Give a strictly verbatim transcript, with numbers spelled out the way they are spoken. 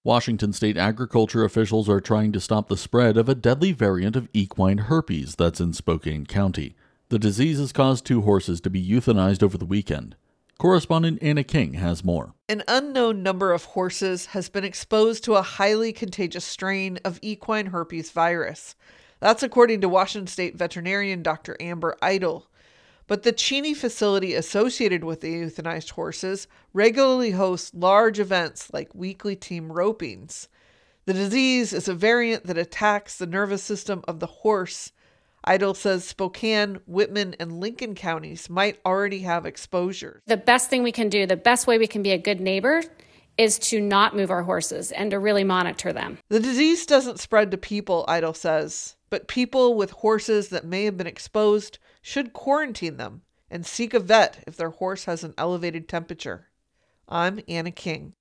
Washington state agriculture officials are trying to stop the spread of a deadly variant of equine herpes that's in Spokane County. The disease has caused two horses to be euthanized over the weekend. Correspondent Anna King has more. An unknown number of horses has been exposed to a highly contagious strain of equine herpes virus. That's according to Washington state veterinarian Doctor Amber Idle. But the Cheney facility associated with the euthanized horses regularly hosts large events like weekly team ropings. The disease is a variant that attacks the nervous system of the horse. Idle says Spokane, Whitman, and Lincoln counties might already have exposure. The best thing we can do, the best way we can be a good neighbor, is to not move our horses and to really monitor them. The disease doesn't spread to people, Idle says, but people with horses that may have been exposed should quarantine them and seek a vet if their horse has an elevated temperature. I'm Anna King.